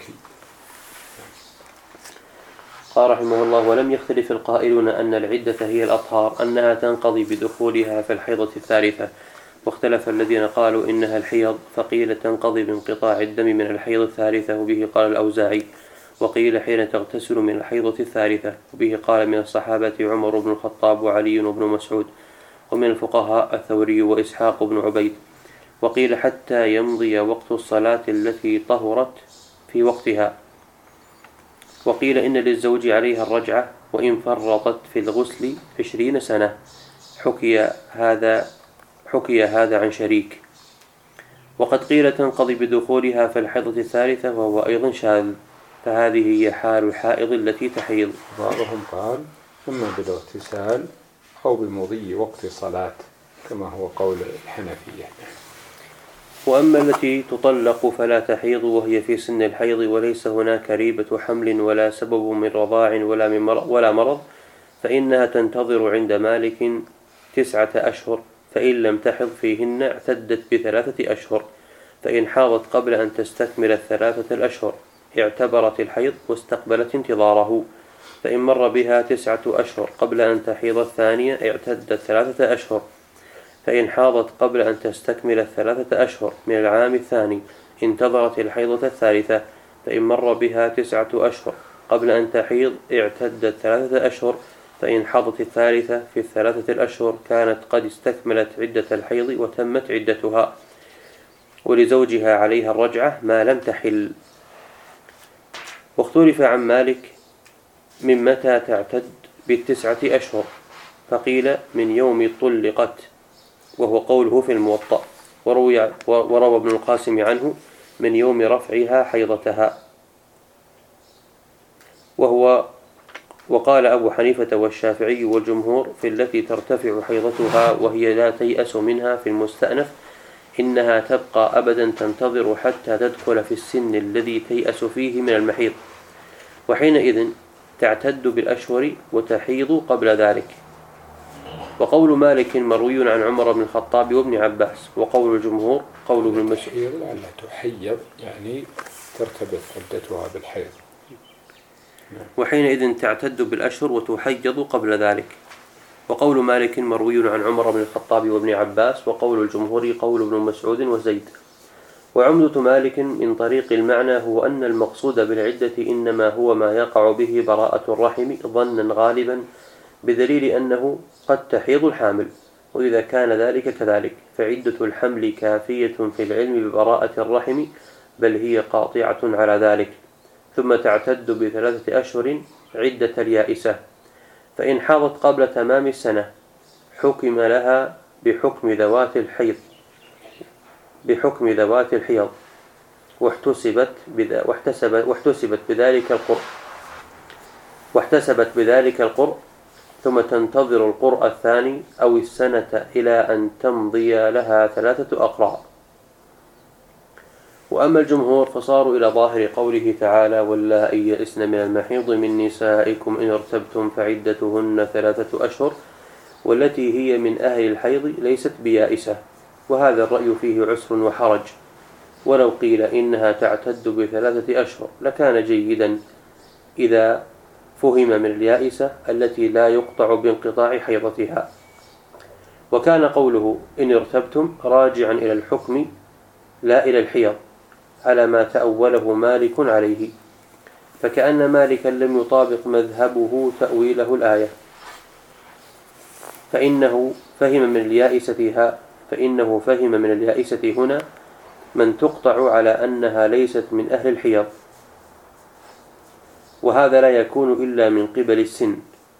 Speaker 2: قال رحمه الله ولم يختلف القائلون أن العدة هي الأطهار أنها تنقضي بدخولها في الحيضة الثالثة، واختلف الذين قالوا إنها الحيض، فقيل تنقضي بانقطاع الدم من الحيض الثالثة، وبه قال الأوزاعي، وقيل حين تغتسل من الحيضة الثالثة، وبه قال من الصحابة عمر بن الخطاب وعلي بن مسعود، ومن الفقهاء الثوري وإسحاق بن عبيد. وقيل حتى يمضي وقت الصلاة التي طهرت في وقتها. وقيل إن للزوج عليها الرجعة وإن فرطت في الغسل 20 سنة. حكي هذا عن شريك. وقد قيل تنقضي بدخولها في الحيضة الثالثة، وهو أيضا شاذ، فهذه هي حال الحائض التي تحيض.
Speaker 1: بعضهم قال إما بالاغتسال أو بمضي وقت صلاة كما هو قول الحنفية.
Speaker 2: وأما التي تطلق فلا تحيض وهي في سن الحيض وليس هناك ريبة حمل ولا سبب من رضاع ولا مرض، فإنها تنتظر عند مالك 9 أشهر، فإن لم تحض فيهن اعتدت ب3 أشهر، فإن حاضت قبل أن تستكمل 3 الأشهر اعتبرت الحيض واستقبلت انتظاره، فإن مر بها 9 أشهر قبل أن تحيض الثانية اعتدت 3 أشهر، فإن حاضت قبل أن تستكمل 3 أشهر من العام الثاني انتظرت الحيضة الثالثة، فإن مر بها 9 أشهر قبل أن تحيض اعتدت 3 أشهر، فإن حاضت الثالثة في 3 الأشهر كانت قد استكملت عدة الحيض وتمت عدتها. ولزوجها عليها الرجعة ما لم تحل. واختلف عن مالك من متى تعتد ب9 أشهر، فقيل من يوم طلقت، وهو قوله في الموطأ، وروى ابن القاسم عنه من يوم رفعها حيضتها. وقال أبو حنيفة والشافعي والجمهور في التي ترتفع حيضتها وهي لا تيأس منها في المستأنف إنها تبقى أبدا تنتظر حتى تدخل في السن الذي تيأس فيه من المحيض، وحينئذ تعتد بالأشهر وتحيض قبل ذلك. وقول مالك مروي عن عمر بن الخطاب وابن عباس، وقول الجمهور قول ابن مسعود.
Speaker 1: لعلها تحيض يعني ترتبط عدتها بالحيض،
Speaker 2: وحينئذ تعتد بالأشهر وتحيض قبل ذلك. وقول مالك مروي عن عمر بن الخطاب وابن عباس، وقول الجمهور قول ابن مسعود وزيد. وعمدة مالك من طريق المعنى هو أن المقصود بالعدة إنما هو ما يقع به براءة الرحم ظنا غالبا، بدليل أنه قد تحيض الحامل، وإذا كان ذلك كذلك فعدة الحمل كافية في العلم ببراءة الرحم، بل هي قاطعة على ذلك. ثم تعتد ب3 أشهر عدة اليائسة، فإن حاضت قبل تمام السنة حكم لها بحكم ذوات الحيض واحتسبت بذلك القرء، ثم تنتظر القرء الثاني أو السنة إلى أن تمضي لها 3 أقراء. وأما الجمهور فصاروا إلى ظاهر قوله تعالى: واللائي يئسن من المحيض من نسائكم إن ارتبتم فعدتهن 3 أشهر، والتي هي من أهل الحيض ليست بيائسة، وهذا الرأي فيه عسر وحرج. ولو قيل إنها تعتد ب3 أشهر لكان جيدا إذا فهم من اليائسة التي لا يقطع بانقطاع حيضتها. وكان قوله إن ارتبتم راجعا إلى الحكم لا إلى الحيض، على ما تأوله مالك عليه، فكأن مالكا لم يطابق مذهبه تأويله الآية، فإنه فهم من اليائسة هنا من تقطع على أنها ليست من أهل الحيض، وهذا لا يكون إلا من قبل السن،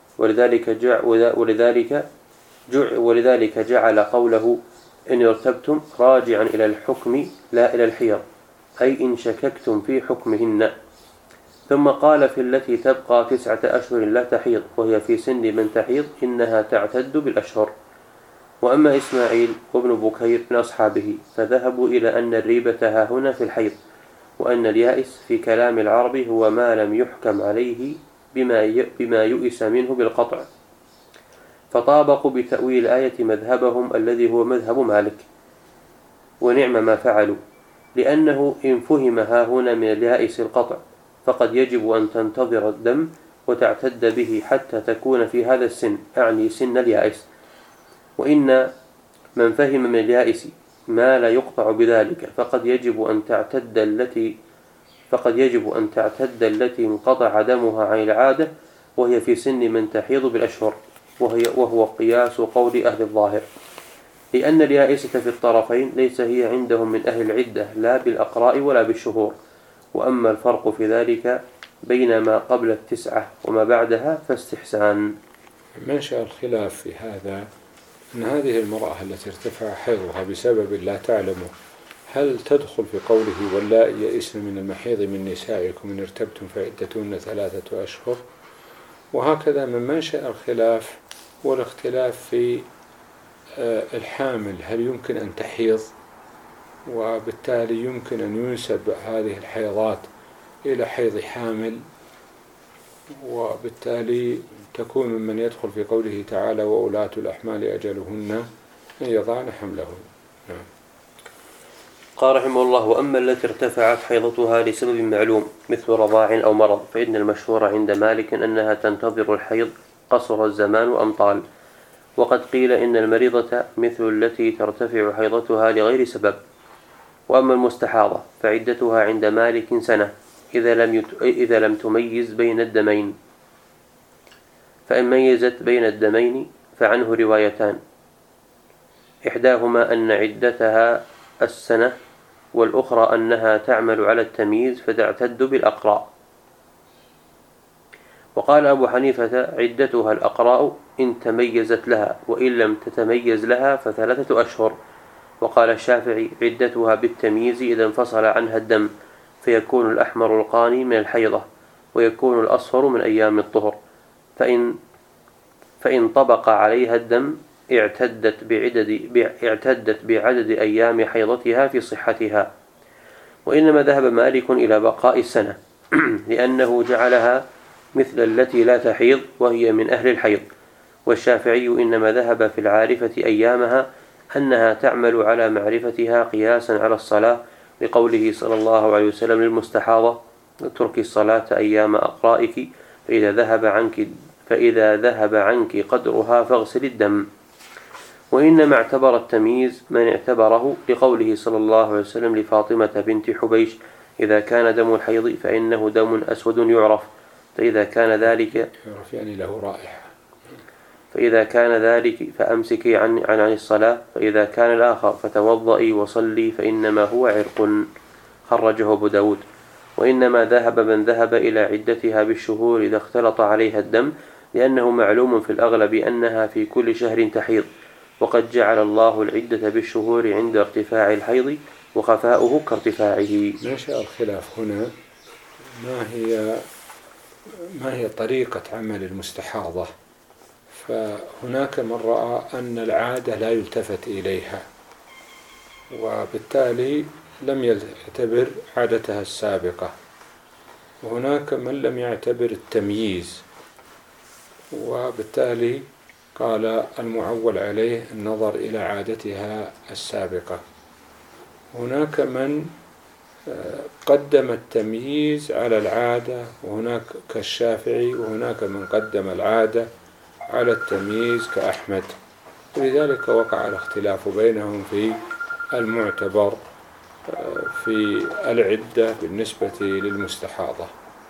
Speaker 2: ولذلك جعل قوله إن ارتبتم راجعا إلى الحكم لا إلى الحيض، أي إن شككتم في حكمهن. ثم قال في التي تبقى 9 أشهر لا تحيض وهي في سن من تحيض إنها تعتد بالأشهر. وأما إسماعيل وابن بكير من أصحابه فذهبوا إلى أن الريبة ها هنا في الحيض، وأن اليائس في كلام العرب هو ما لم يحكم عليه بما يؤس منه بالقطع، فطابقوا بتأويل الآية مذهبهم الذي هو مذهب مالك، ونعم ما فعلوا، لأنه إن فهم ها هنا من اليائس القطع فقد يجب أن تنتظر الدم وتعتد به حتى تكون في هذا السن، أعني سن اليائس. وإن من فهم من اليائس ما لا يقطع بذلك فقد يجب أن تعتد التي انقطع دمها عن العادة وهي في سن من تحيض بالأشهر، وهو قياس قول أهل الظاهر، لأن اليائسة في الطرفين ليس هي عندهم من أهل العدة لا بالأقراء ولا بالشهور. وأما الفرق في ذلك بين ما قبل 9 وما بعدها فاستحسان.
Speaker 1: منشأ الخلاف في هذا أن هذه المرأة التي ارتفع حيضها بسبب لا تعلمه هل تدخل في قوله واللائي يئسن من المحيض من نسائكم إن ارتبتم فعدتهن 3 أشهر، وهكذا من منشأ الخلاف والاختلاف في الحامل هل يمكن أن تحيض، وبالتالي يمكن أن ينسب هذه الحيضات إلى حيض حامل، وبالتالي تكون ممن يدخل في قوله تعالى وأولاة الأحمال أجلهن أن يضعن حملهن.
Speaker 2: قال رحمه الله: وأما التي ارتفعت حيضتها لسبب معلوم مثل رضاع أو مرض فإن المشهور عند مالك أنها تنتظر الحيض قصر الزمان أمطال. وقد قيل إن المريضة مثل التي ترتفع حيضتها لغير سبب. وأما المستحاضة فعدتها عند مالك سنة إذا لم تميز بين الدمين، فإن ميزت بين الدمين فعنه روايتان، إحداهما أن عدتها السنة، والأخرى أنها تعمل على التمييز فتعتد بالأقراء. وقال أبو حنيفة عدتها الأقراء إن تميزت لها، وإن لم تتميز لها ف3 أشهر. وقال الشافعي عدتها بالتمييز إذا انفصل عنها الدم، فيكون الأحمر القاني من الحيضة، ويكون الأصفر من أيام الطهر، فإن طبق عليها الدم اعتدت بعدد أيام حيضتها في صحتها. وإنما ذهب مالك إلى بقاء السنة لأنه جعلها مثل التي لا تحيض وهي من أهل الحيض، والشافعي إنما ذهب في العارفة أيامها أنها تعمل على معرفتها قياسا على الصلاة، لقوله صلى الله عليه وسلم للمستحاضة: اترك الصلاة أيام أقرائك فإذا ذهب عنك قدرها فاغسل الدم. وإنما اعتبر التمييز من اعتبره، لقوله صلى الله عليه وسلم لفاطمة بنت حبيش: إذا كان دم الحيض فإنه دم أسود يعرف، فإذا كان ذلك
Speaker 1: يعرف يعني له رائحة،
Speaker 2: فإذا كان ذلك فأمسكي عن الصلاة، فإذا كان الآخر فتوضئي وصلي فإنما هو عرق. خرجه أبو داود. وإنما ذهب من ذهب إلى عدتها بالشهور إذا اختلط عليها الدم، لأنه معلوم في الأغلب أنها في كل شهر تحيض، وقد جعل الله العدة بالشهور عند ارتفاع الحيض وخفاؤه كارتفاعه.
Speaker 1: نشأ الخلاف هنا ما هي طريقة عمل المستحاضة. فهناك من رأى أن العادة لا يلتفت إليها، وبالتالي لم يعتبر عادتها السابقة، وهناك من لم يعتبر التمييز، وبالتالي قال المعول عليه النظر إلى عادتها السابقة. هناك من قدم التمييز على العادة، وهناك كالشافعي، وهناك من قدم العادة على التمييز كأحمد، ولذلك وقع الاختلاف بينهم في المعتبر في العدة بالنسبة للمستحاضة.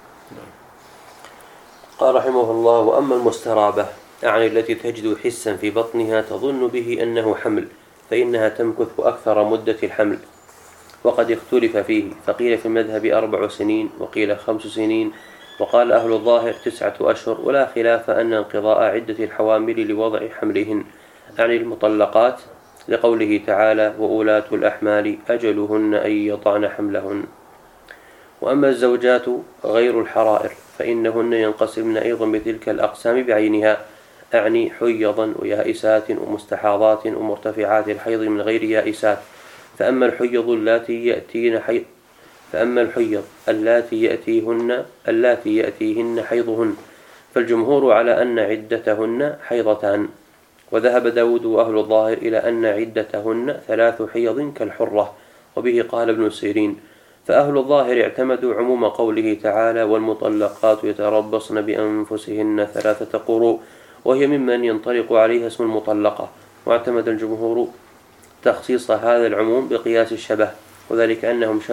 Speaker 2: قال رحمه الله: وأما المسترابة، يعني التي تجد حسا في بطنها تظن به أنه حمل، فإنها تمكث أكثر مدة الحمل، وقد اختلف فيه، فقيل في المذهب 4 سنين، وقيل 5 سنين، وقال أهل الظاهر 9 أشهر، ولا خلاف أن انقضاء عدة الحوامل لوضع حملهن، يعني المطلقات، لقوله تعالى: وأولاة الأحمال أجلهن أن يضعن حملهن. وأما الزوجات غير الحرائر فإنهن ينقسمن أيضا بتلك الأقسام بعينها، أعني حيضا ويائسات ومستحاضات ومرتفعات الحيض من غير يائسات. فأما الحيض اللاتي يأتيهن حيضهن فالجمهور على أن عدتهن حيضتان، وذهب داود وأهل الظاهر إلى أن عدتهن 3 حيض كالحرة، وبه قال ابن سيرين. فأهل الظاهر اعتمدوا عموم قوله تعالى: والمطلقات يتربصن بأنفسهن 3 قروء، وهي ممن ينطلق عليها اسم المطلقة. واعتمد الجمهور تخصيص هذا العموم بقياس الشبه، وذلك أنهم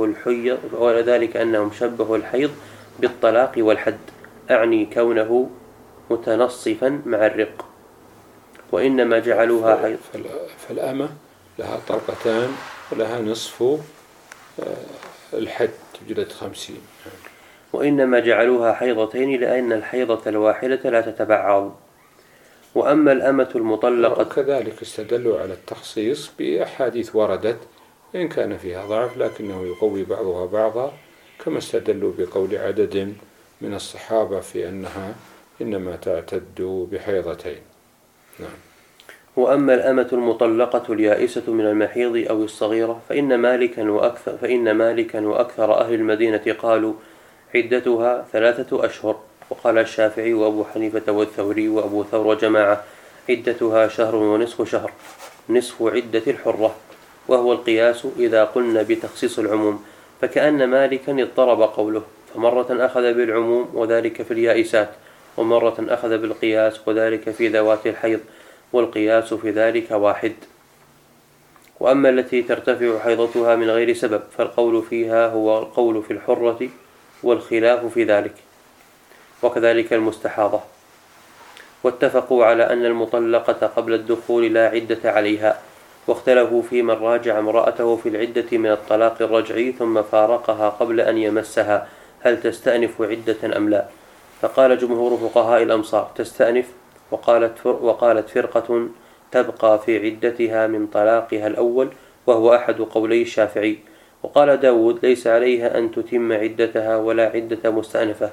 Speaker 2: شبهوا الحيض بالطلاق والحد، أعني كونه متنصفا مع الرق. وإنما جعلوها حيض.
Speaker 1: فالأمة لها طلقتان ولها نصف الحد جلد 50.
Speaker 2: وإنما جعلوها حيضتين لأن الحيضة الواحدة لا تتبعض. وأما الأمة المطلقة
Speaker 1: كذلك استدلوا على التخصيص بأحاديث وردت إن كان فيها ضعف، لكنه يقوي بعضها بعضا، كما استدلوا بقول عدد من الصحابة في أنها إنما تعتد بحيضتين. نعم.
Speaker 2: وأما الأمة المطلقة اليائسة من المحيض أو الصغيرة فإن مالكا وأكثر أهل المدينة قالوا عدتها 3 أشهر، وقال الشافعي وأبو حنيفة والثوري وأبو ثور وجماعة عدتها 1 شهر ونصف شهر، نصف عدة الحرة، وهو القياس إذا قلنا بتخصيص العموم. فكأن مالكا اضطرب قوله، فمرة أخذ بالعموم وذلك في اليائسات، ومرة أخذ بالقياس وذلك في ذوات الحيض، والقياس في ذلك واحد. وأما التي ترتفع حيضتها من غير سبب فالقول فيها هو القول في الحرة، والخلاف في ذلك، وكذلك المستحاضة. واتفقوا على أن المطلقة قبل الدخول لا عدة عليها، واختلفوا في من راجع امرأته في العدة من الطلاق الرجعي ثم فارقها قبل أن يمسها، هل تستأنف عدة أم لا؟ فقال جمهور فقهاء الأمصار تستأنف، وقالت فرقة تبقى في عدتها من طلاقها الأول، وهو أحد قولي الشافعي. وقال داود ليس عليها أن تتم عدتها ولا عدة مستأنفة.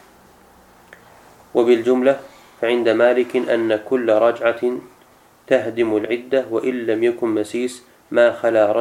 Speaker 2: وبالجملة فعند مالك أن كل رجعة تهدم العدة وإن لم يكن مسيس ما خلا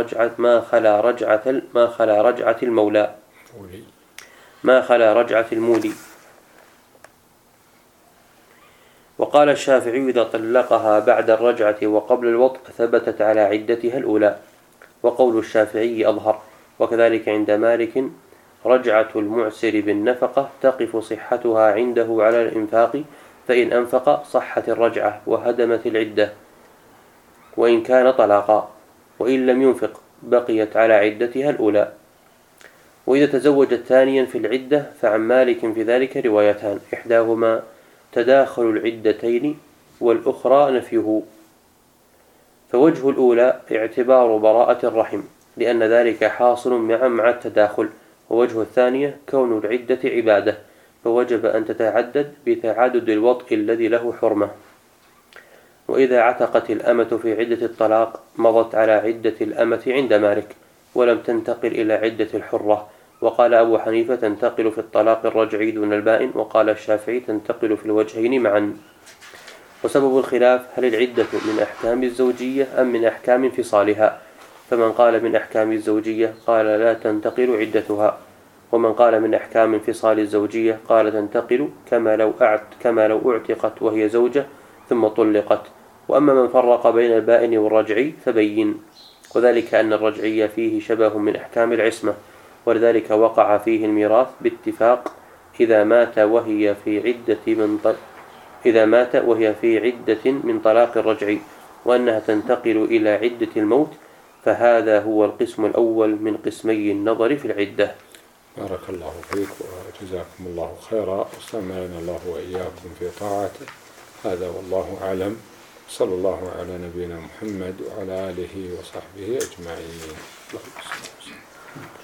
Speaker 2: رجعة المولي. وقال الشافعي إذا طلقها بعد الرجعة وقبل الوطء ثبتت على عدتها الأولى، وقول الشافعي أظهر. وكذلك عند مالك رجعة المعسر بالنفقة تقف صحتها عنده على الإنفاق، فإن أنفق صحت الرجعة وهدمت العدة وإن كان طلاقا، وإن لم ينفق بقيت على عدتها الأولى. وإذا تزوجت ثانيا في العدة فعن مالك في ذلك روايتان، إحداهما تداخل العدتين والأخرى نفيه. فوجه الأولى اعتبار براءة الرحم لأن ذلك حاصل مع التداخل، ووجه الثانية كون العدة عبادة فوجب أن تتعدد بتعدد الوطء الذي له حرمة. وإذا عتقت الأمة في عدة الطلاق مضت على عدة الأمة عند مالك ولم تنتقل إلى عدة الحرة، وقال أبو حنيفة تنتقل في الطلاق الرجعي دون البائن، وقال الشافعي تنتقل في الوجهين معا. وسبب الخلاف هل العدة من أحكام الزوجية أم من أحكام انفصالها؟ فمن قال من أحكام الزوجية قال لا تنتقل عدتها، ومن قال من أحكام انفصال الزوجية قال تنتقل كما لو اعتقت وهي زوجة ثم طلقت. وأما من فرق بين البائن والرجعي فبين، وذلك أن الرجعي فيه شبه من أحكام العصمة، ولذلك وقع فيه الميراث باتفاق إذا مات وهي في عدة من طلاق الرجعي، وأنها تنتقل إلى عدة الموت، فهذا هو القسم الأول من قسمي النظر في العدة.
Speaker 1: بارك الله فيك وجزاكم الله خيرا، واستعملنا الله وإياكم في طاعته. هذا والله أعلم، صلى الله على نبينا محمد وعلى آله وصحبه أجمعين.